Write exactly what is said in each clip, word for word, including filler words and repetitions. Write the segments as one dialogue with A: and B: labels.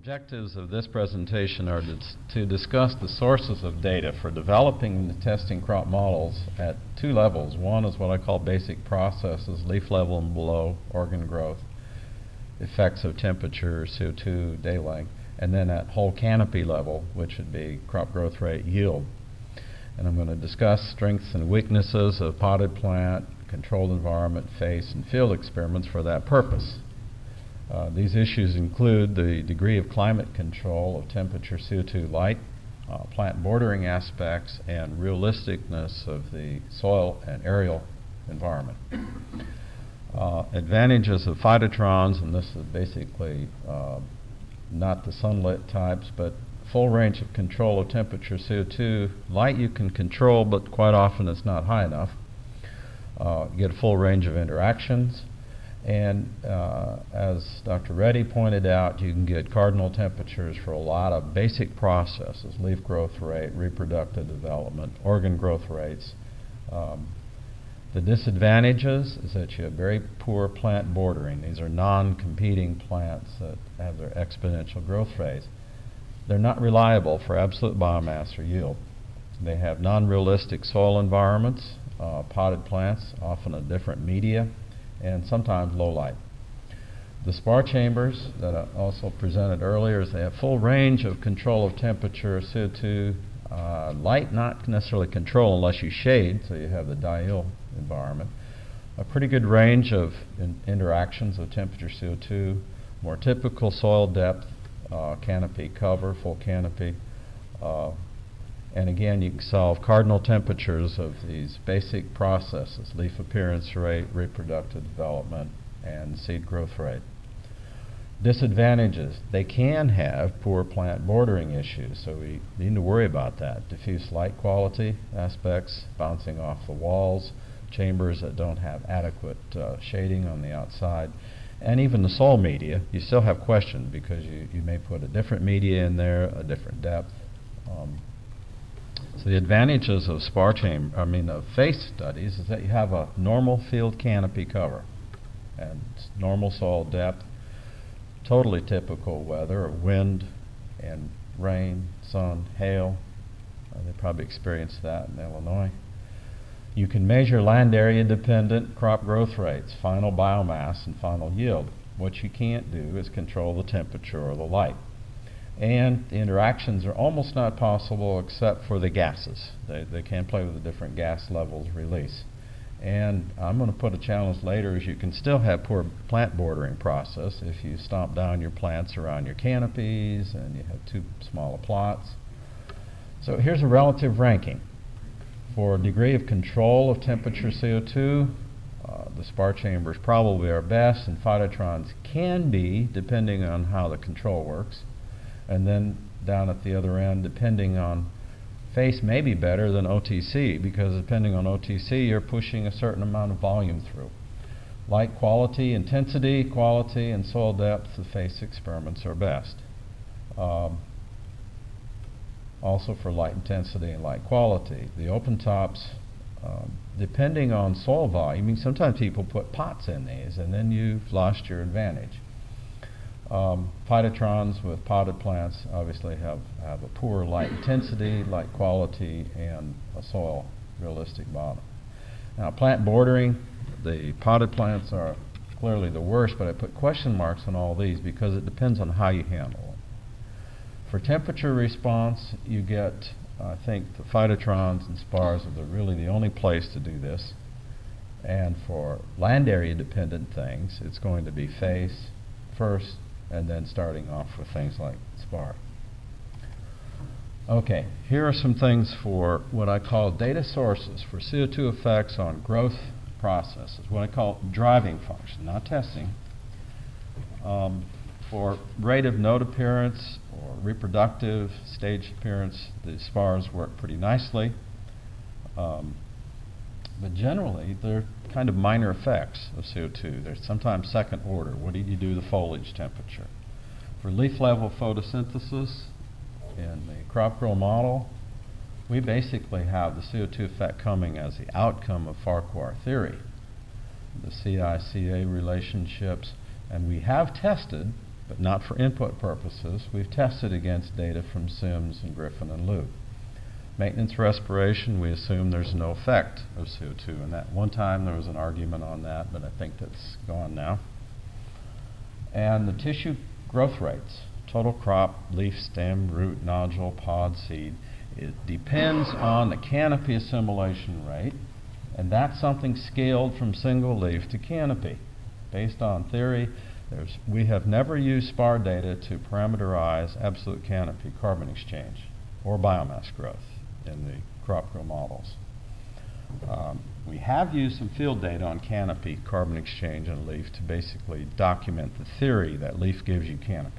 A: Objectives of this presentation are to, to discuss the sources of data for developing and testing crop models at two levels. One is what I call basic processes, leaf level and below, organ growth, effects of temperature, C O two, day length, and then at whole canopy level, which would be crop growth rate, yield. And I'm going to discuss strengths and weaknesses of potted plant, controlled environment, face, and field experiments for that purpose. Uh, these issues include the degree of climate control of temperature, C O two, light, uh, plant bordering aspects, and realisticness of the soil and aerial environment. Uh, advantages of phytotrons, and this is basically uh, not the sunlit types, but full range of control of temperature, C O two. Light you can control, but quite often it's not high enough. Uh, you get a full range of interactions. And uh, as Doctor Reddy pointed out, you can get cardinal temperatures for a lot of basic processes: leaf growth rate, reproductive development, organ growth rates. Um, the disadvantages is that you have very poor plant bordering. These are non-competing plants that have their exponential growth rates. They're not reliable for absolute biomass or yield. They have non-realistic soil environments, uh, potted plants, often a different media, and sometimes low light. The spar chambers that I also presented earlier is they have full range of control of temperature, C O two, uh, light not necessarily control unless you shade, so you have the diel environment. A pretty good range of in interactions of temperature, C O two, more typical soil depth, uh, canopy cover, full canopy. Uh, And again, you can solve cardinal temperatures of these basic processes: leaf appearance rate, reproductive development, and seed growth rate. Disadvantages: they can have poor plant bordering issues, so we need to worry about that. Diffuse light quality aspects, bouncing off the walls, chambers that don't have adequate uh, shading on the outside, and even the soil media. You still have questions because you, you may put a different media in there, a different depth. Um, So the advantages of spar chamber, I mean of face studies, is that you have a normal field canopy cover and normal soil depth, totally typical weather, wind and rain, sun, hail. Uh, they probably experienced that in Illinois. You can measure land area dependent crop growth rates, final biomass, and final yield. What you can't do is control the temperature or the light. And the interactions are almost not possible except for the gases. They, they can play with the different gas levels release. And I'm going to put a challenge later is you can still have poor plant bordering process if you stomp down your plants around your canopies and you have too small plots. So here's a relative ranking. For degree of control of temperature, C O two, uh, the spar chambers probably are best, and phytotrons can be, depending on how the control works. And then down at the other end, depending on face, may be better than O T C, because depending on O T C, you're pushing a certain amount of volume through. Light quality, intensity, quality, and soil depth, the face experiments are best. Um, also for light intensity and light quality. The open tops, um, depending on soil volume, I mean, sometimes people put pots in these, and then you've lost your advantage. Um, phytotrons with potted plants obviously have, have a poor light intensity, light quality, and a soil realistic bottom. Now, plant bordering, the potted plants are clearly the worst, but I put question marks on all these because it depends on how you handle them. For temperature response, you get, I think, the phytotrons and spars are the, really the only place to do this. And for land area dependent things, it's going to be face first, and then starting off with things like spar. Okay, here are some things for what I call data sources for C O two effects on growth processes, what I call driving function, not testing. Um, for rate of node appearance or reproductive stage appearance, the spars work pretty nicely. Um, But generally, they're kind of minor effects of C O two. They're sometimes second order. What do you do the foliage temperature? For leaf level photosynthesis in the crop grow model, we basically have the C O two effect coming as the outcome of Farquhar theory. The C I C A relationships, and we have tested but not for input purposes. We've tested against data from Sims and Griffin and Liu. Maintenance respiration, we assume there's no effect of C O two. And at one time there was an argument on that, but I think that's gone now. And the tissue growth rates, total crop, leaf, stem, root, nodule, pod, seed, it depends on the canopy assimilation rate, and that's something scaled from single leaf to canopy. Based on theory, there's, we have never used SPAR data to parameterize absolute canopy carbon exchange or biomass growth in the crop grow models. Um, we have used some field data on canopy, carbon exchange, and leaf to basically document the theory that leaf gives you canopy.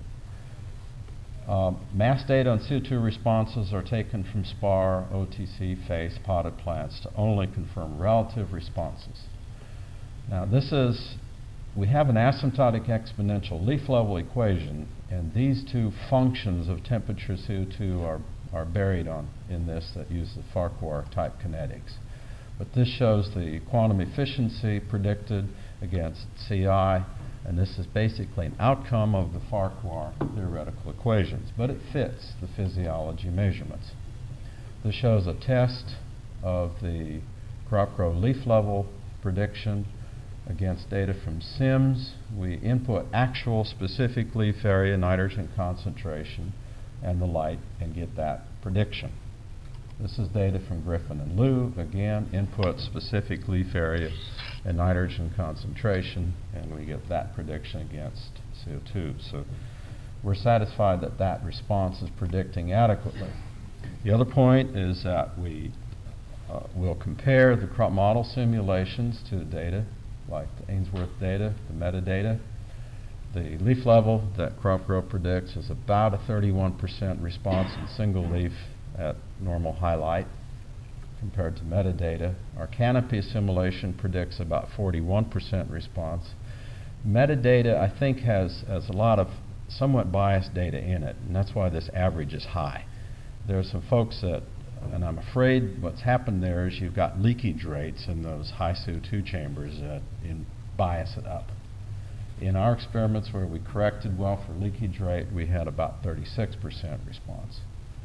A: Um, mass data on C O two responses are taken from SPAR, O T C, FACE, potted plants to only confirm relative responses. Now this is, we have an asymptotic exponential leaf level equation, and these two functions of temperature C O two are, are buried on in this that use the Farquhar type kinetics. But this shows the quantum efficiency predicted against C I, and this is basically an outcome of the Farquhar theoretical equations, but it fits the physiology measurements. This shows a test of the crop grow leaf level prediction against data from Sims. We input actual specific leaf area, nitrogen concentration, and the light, and get that prediction. This is data from Griffin and Liu. Again, input specific leaf area and nitrogen concentration, and we get that prediction against C O two. So we're satisfied that that response is predicting adequately. The other point is that we uh, will compare the crop model simulations to the data, like the Ainsworth data, the metadata. The leaf level that crop grow predicts is about a thirty-one percent response in single leaf at normal highlight compared to metadata. Our canopy assimilation predicts about forty-one percent response. Metadata, I think, has, has a lot of somewhat biased data in it, and that's why this average is high. There are some folks that, and I'm afraid what's happened there is you've got leakage rates in those high C O two chambers that in bias it up. In our experiments where we corrected well for leakage rate, we had about thirty-six percent response.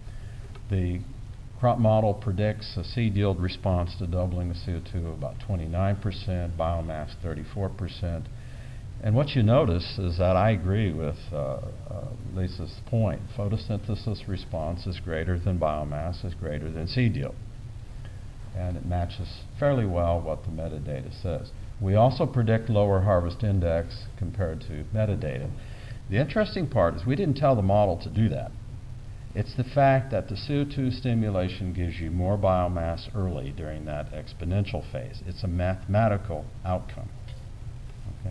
A: The crop model predicts a seed yield response to doubling the C O two of about twenty-nine percent, biomass thirty-four percent. And what you notice is that I agree with uh, uh, Lisa's point. Photosynthesis response is greater than biomass, is greater than seed yield. And it matches fairly well what the metadata says. We also predict lower harvest index compared to metadata. The interesting part is we didn't tell the model to do that. It's the fact that the C O two stimulation gives you more biomass early during that exponential phase. It's a mathematical outcome. Okay.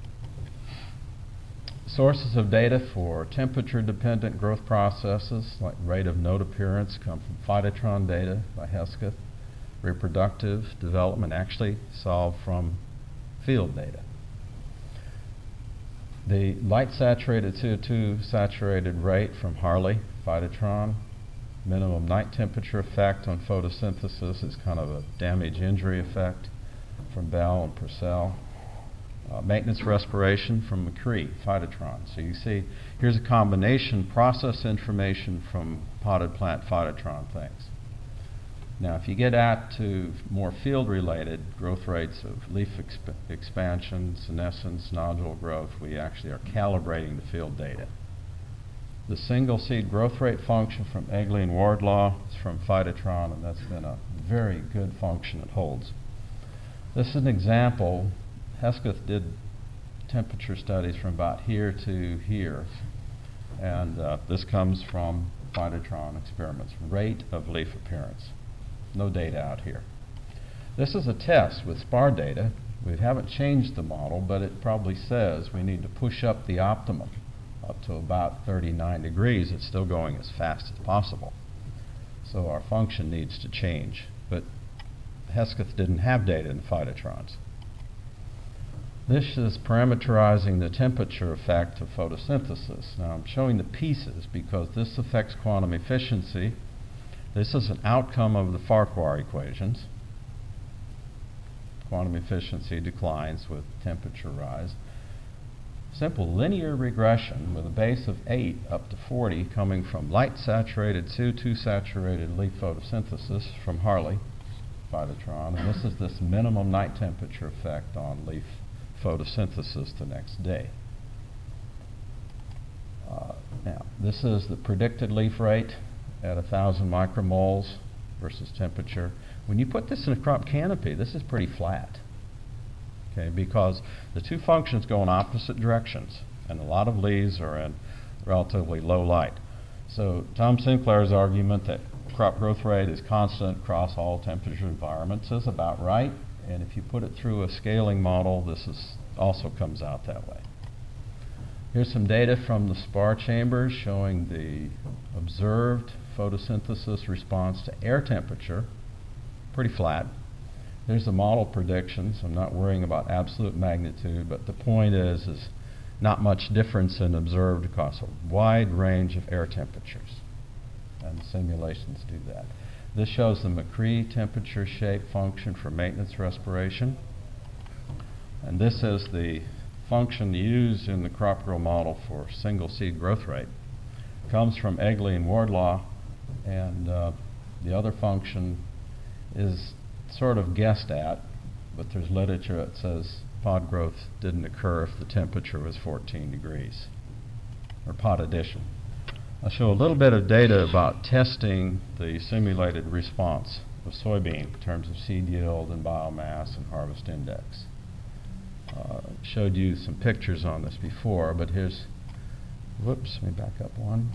A: Sources of data for temperature-dependent growth processes, like rate of node appearance, come from Phytotron data by Hesketh. Reproductive development actually solved from field data. The light-saturated C O two saturated rate from Harley, Phytotron. Minimum night temperature effect on photosynthesis is kind of a damage injury effect from Bell and Purcell. Uh, maintenance respiration from McCree, Phytotron. So you see, here's a combination process information from potted plant Phytotron things. Now, if you get out to more field-related growth rates of leaf exp expansion, senescence, nodule growth, we actually are calibrating the field data. The single seed growth rate function from Egley and Wardlaw is from Phytotron, and that's been a very good function that holds. This is an example. Hesketh did temperature studies from about here to here, and uh, this comes from Phytotron experiments. Rate of leaf appearance. No data out here. This is a test with SPAR data. We haven't changed the model, but it probably says we need to push up the optimum up to about thirty-nine degrees. It's still going as fast as possible. So our function needs to change. But Hesketh didn't have data in the Phytotrons. This is parameterizing the temperature effect of photosynthesis. Now I'm showing the pieces because this affects quantum efficiency. This is an outcome of the Farquhar equations. Quantum efficiency declines with temperature rise. simple linear regression with a base of eight up to forty coming from light-saturated, C O two saturated leaf photosynthesis from Harley phytotron, and this is this minimum night temperature effect on leaf photosynthesis the next day. Uh, now, this is the predicted leaf rate at one thousand micromoles versus temperature. When you put this in a crop canopy, this is pretty flat, okay, because the two functions go in opposite directions, and a lot of leaves are in relatively low light. So Tom Sinclair's argument that crop growth rate is constant across all temperature environments is about right, and if you put it through a scaling model, this is also comes out that way. Here's some data from the spar chambers showing the observed photosynthesis response to air temperature, pretty flat. There's the model predictions. I'm not worrying about absolute magnitude, but the point is, is not much difference in observed across a wide range of air temperatures, and simulations do that. This shows the McCree temperature shape function for maintenance respiration, and this is the function used in the crop grow model for single seed growth rate. Comes from Egley and Wardlaw, and uh, the other function is sort of guessed at, but there's literature that says pod growth didn't occur if the temperature was fourteen degrees, or pod addition. I'll show a little bit of data about testing the simulated response of soybean in terms of seed yield and biomass and harvest index. Uh, showed you some pictures on this before, but here's, whoops, let me back up one.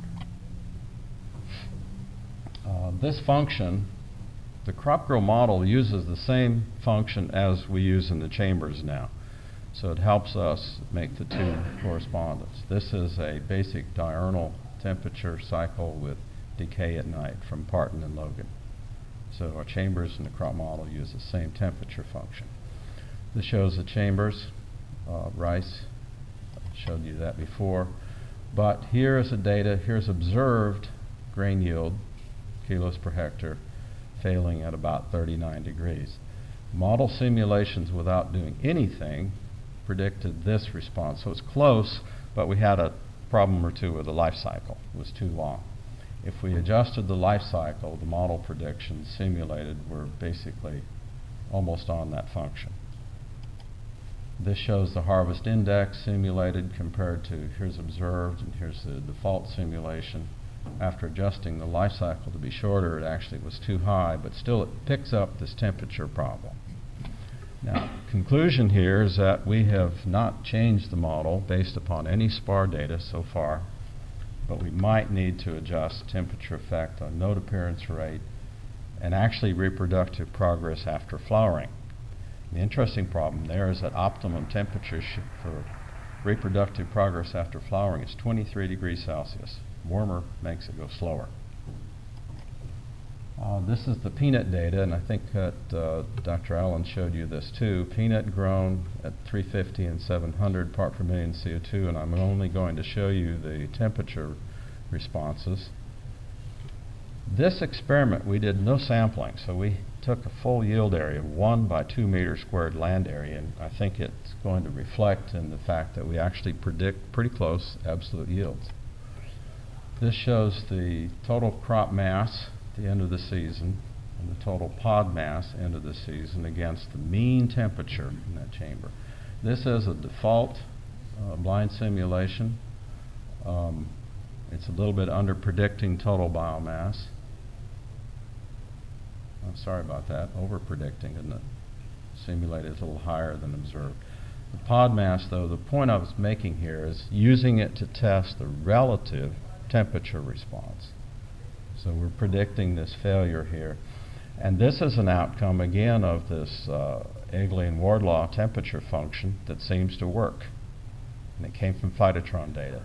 A: Uh, this function, the crop grow model uses the same function as we use in the chambers now. So it helps us make the two correspondence. This is a basic diurnal temperature cycle with decay at night from Parton and Logan. So our chambers and the crop model use the same temperature function. This shows the chambers, uh, rice, showed you that before. But here is the data, here's observed grain yield, kilos per hectare, failing at about thirty-nine degrees. Model simulations without doing anything predicted this response. So it's close, but we had a problem or two with the life cycle. It was too long. If we adjusted the life cycle, the model predictions simulated were basically almost on that function. This shows the harvest index simulated compared to here's observed, and here's the default simulation. After adjusting the life cycle to be shorter, it actually was too high, but still it picks up this temperature problem. Now, conclusion here is that we have not changed the model based upon any spar data so far, but we might need to adjust temperature effect on node appearance rate and actually reproductive progress after flowering. The interesting problem there is that optimum temperature for reproductive progress after flowering is twenty-three degrees Celsius. Warmer makes it go slower. Uh, this is the peanut data, and I think that uh, Doctor Allen showed you this too. Peanut grown at three fifty and seven hundred part per million C O two, and I'm only going to show you the temperature responses. This experiment, we did no sampling, so we took a full yield area of one by two meter squared land area, and I think it's going to reflect in the fact that we actually predict pretty close absolute yields. This shows the total crop mass at the end of the season and the total pod mass end of the season against the mean temperature in that chamber. This is a default uh, blind simulation. Um, it's a little bit under predicting total biomass. I'm sorry about that, over predicting, isn't it? Simulated is a little higher than observed. The pod mass, though, the point I was making here is using it to test the relative temperature response. So we're predicting this failure here. And this is an outcome, again, of this uh, Egley and Wardlaw temperature function that seems to work. And it came from phytotron data.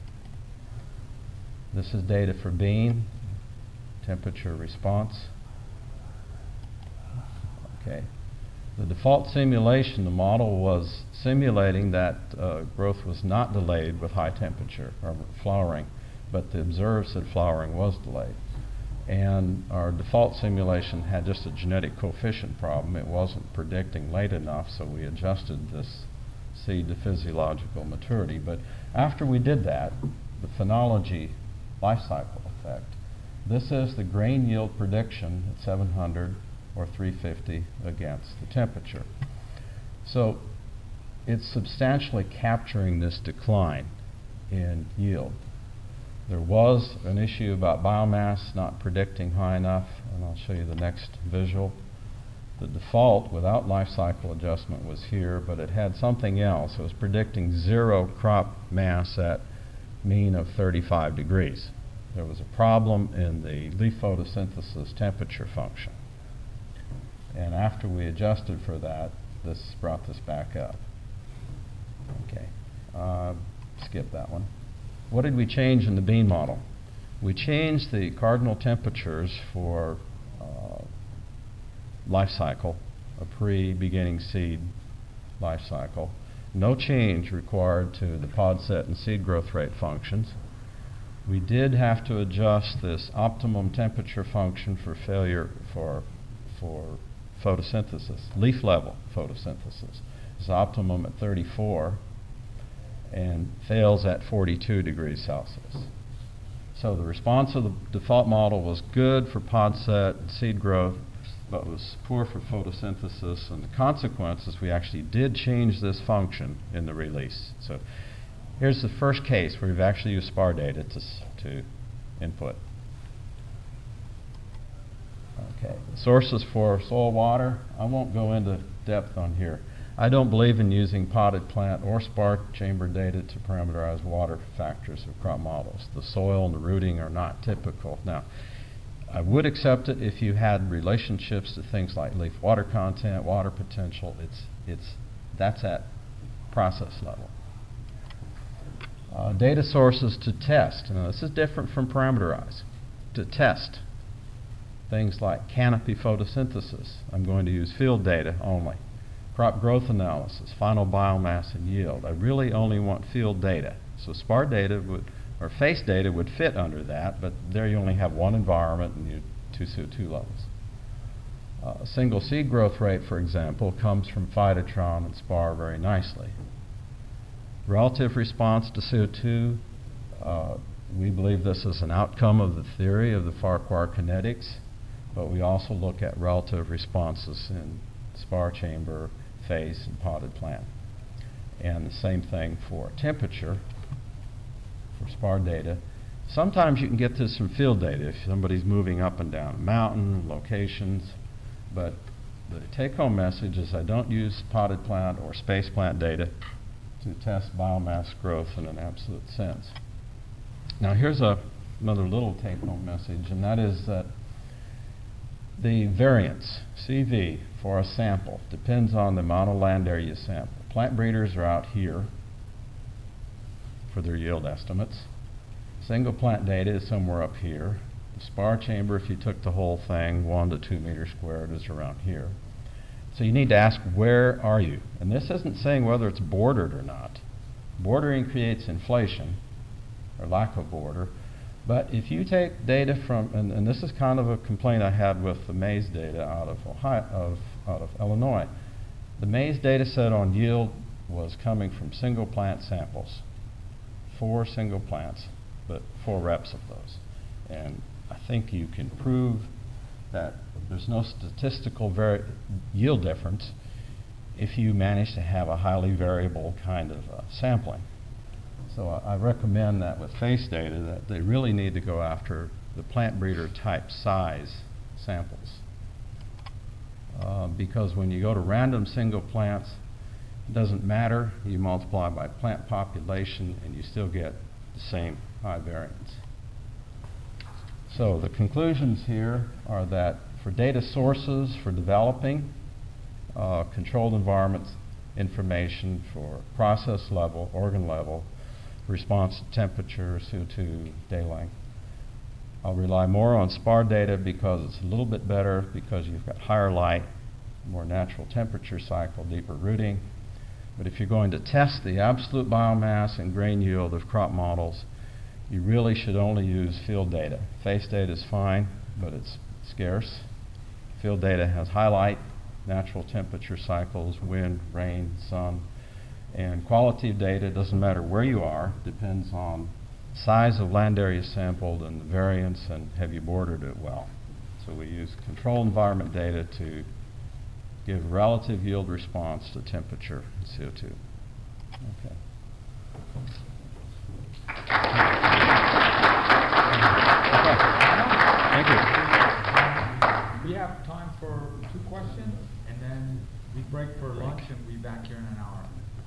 A: This is data for bean, temperature response. Okay. The default simulation, the model was simulating that uh, growth was not delayed with high temperature or flowering, but the observed said flowering was delayed. And our default simulation had just a genetic coefficient problem. It wasn't predicting late enough, so we adjusted this seed to physiological maturity. But after we did that, the phenology life cycle effect, this is the grain yield prediction at seven hundred or three fifty against the temperature. So it's substantially capturing this decline in yield. There was an issue about biomass not predicting high enough, and I'll show you the next visual. The default without life cycle adjustment was here, but it had something else. It was predicting zero crop mass at mean of thirty-five degrees. There was a problem in the leaf photosynthesis temperature function. And after we adjusted for that, this brought this back up. Okay, uh, skip that one. What did we change in the bean model? We changed the cardinal temperatures for uh, life cycle, a pre-beginning seed life cycle. No change required to the pod set and seed growth rate functions. We did have to adjust this optimum temperature function for failure for, for photosynthesis, leaf level photosynthesis. It's optimum at thirty-four and fails at forty-two degrees Celsius. So the response of the default model was good for pod set and seed growth, but was poor for photosynthesis, and the consequence is we actually did change this function in the release. So here's the first case where we've actually used SPAR data to, to input. Okay, sources for soil water, I won't go into depth on here. I don't believe in using potted plant or SPAR chamber data to parameterize water factors of crop models. The soil and the rooting are not typical. Now, I would accept it if you had relationships to things like leaf water content, water potential. It's, it's, that's at process level. Uh, data sources to test. Now, this is different from parameterize. To test things like canopy photosynthesis, I'm going to use field data only. Crop growth analysis, final biomass and yield. I really only want field data. So SPAR data would, or FACE data would fit under that, but there you only have one environment and you two C O two levels. Uh, single seed growth rate, for example, comes from Phytotron and SPAR very nicely. Relative response to C O two, uh, we believe this is an outcome of the theory of the Farquhar kinetics, but we also look at relative responses in SPAR chamber, phase, and potted plant. And the same thing for temperature, for SPAR data. Sometimes you can get this from field data if somebody's moving up and down a mountain, locations, but the take-home message is I don't use potted plant or space plant data to test biomass growth in an absolute sense. Now here's a, another little take-home message, and that is that the variance, C V, for a sample depends on the amount of land area you sample. Plant breeders are out here for their yield estimates. Single plant data is somewhere up here. The SPAR chamber, if you took the whole thing, one to two meters squared, is around here. So you need to ask, where are you? And this isn't saying whether it's bordered or not. Bordering creates inflation, or lack of border. But if you take data from, and, and this is kind of a complaint I had with the maize data out of Ohio, of, out of Illinois. The maize data set on yield was coming from single plant samples, four single plants, but four reps of those. And I think you can prove that there's no statistical vari yield difference if you manage to have a highly variable kind of uh, sampling. So I, I recommend that with FACE data that they really need to go after the plant breeder type size samples. Uh, because when you go to random single plants, it doesn't matter. You multiply by plant population and you still get the same high variance. So the conclusions here are that for data sources for developing uh, controlled environments information for process level, organ level, response to temperature, C O two, day length, I'll rely more on SPAR data because it's a little bit better because you've got higher light, more natural temperature cycle, deeper rooting. But if you're going to test the absolute biomass and grain yield of crop models, you really should only use field data. FACE data is fine, but it's scarce. Field data has high light, natural temperature cycles, wind, rain, sun, And quality of data doesn't matter where you are, depends on size of land area sampled and the variance and have you bordered it well. So we use control environment data to give relative yield response to temperature and C O two. Okay. Thank you.
B: We have time for two questions, and then we break for lunch, and we'll be back here in an hour.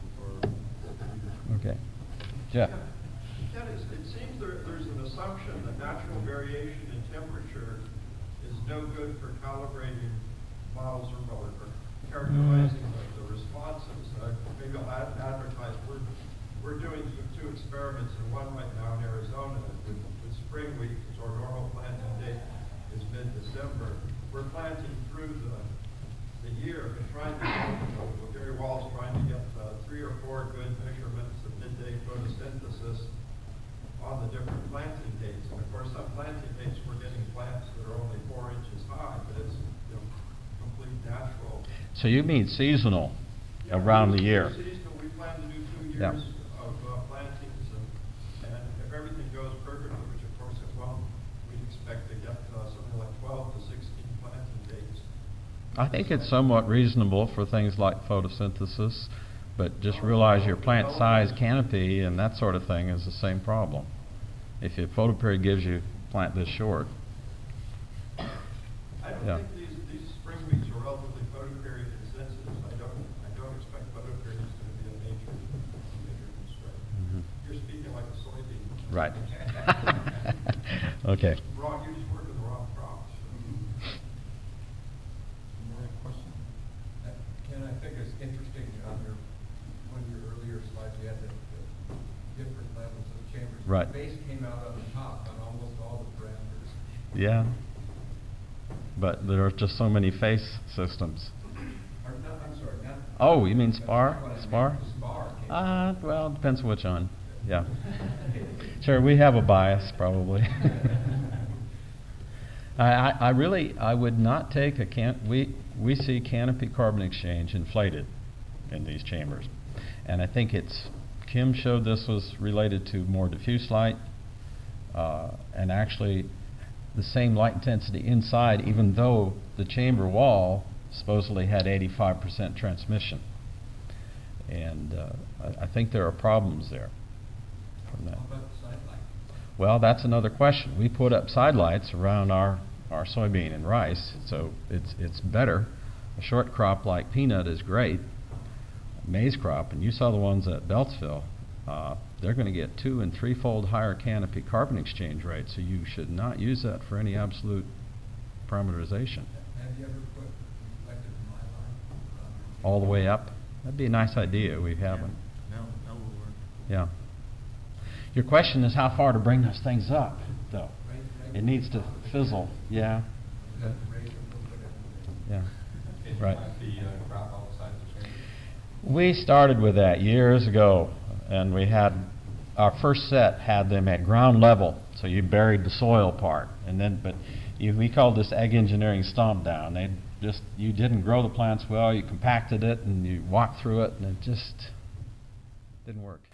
A: Okay. Jeff.
C: Ken, it seems there, there's an assumption that natural variation in temperature is no good for calibrating models or, or characterizing mm. the, the responses. Uh, maybe I'll ad advertise. We're, we're doing two, two experiments, and one right now in Arizona with, with spring week, so our normal planting date is mid-December. We're planting through the the year and trying to get, you know, with Gary Walls trying to get uh, three or four good measurements of midday photosynthesis on the different planting dates. And of course, some planting dates we're getting plants that are only four inches high, but it's, you know, complete natural.
A: So you mean seasonal
C: yeah,
A: around the year?
C: Seasonal. We plan to do two years
A: yeah.
C: of uh, plantings, and, and if everything goes perfectly, which of course it won't, we expect to get uh, something like twelve to sixteen planting dates.
A: I think it's somewhat reasonable for things like photosynthesis, but just realize your plant size, canopy, and that sort of thing is the same problem. If your photoperiod gives you plant this short.
C: I don't
A: yeah.
C: think these, these spring weeks are relatively photoperiod insensitive. I don't, I don't expect photoperiod is going to be a major, major constraint. Mm-hmm. You're speaking like a soybean.
A: Right. Okay.
C: Wrong, you're just working the wrong crops.
D: Ken, I think it's interesting on your one of your earlier slides you had the, the different levels of chambers.
A: Right.
D: The base came out on the top on almost all the parameters.
A: Yeah. But there are just so many face systems.
D: Or not, I'm sorry, not.
A: Oh, you mean SPAR? SPAR?
D: SPAR.
A: Uh, well, depends which one. Yeah. Sure, we have a bias probably. I, I, I really, I would not take a can. We we see canopy carbon exchange inflated in these chambers, and I think it's Kim showed this was related to more diffuse light, uh, and actually the same light intensity inside, even though the chamber wall supposedly had eighty-five percent transmission, and uh, I, I think there are problems there from that. Well, that's another question. We put up side lights around our, our soybean and rice, so it's it's better. A short crop like peanut is great. Maize crop, and you saw the ones at Beltsville, uh, they're going to get two and threefold higher canopy carbon exchange rate, so you should not use that for any absolute parameterization.
D: Have you ever put reflective myline
A: all the way up? That'd be a nice idea. We haven't.
B: No, that will work.
A: Yeah. Your question is how far to bring those things up, though.
D: Right, right.
A: It needs to fizzle. Yeah. Yeah. Right.
D: The, uh, crop outside the chamber?
A: We started with that years ago, and we had our first set had them at ground level, so you buried the soil part, and then but you, we called this ag engineering stomp down. They just you didn't grow the plants well, you compacted it, and you walked through it, and it just didn't work.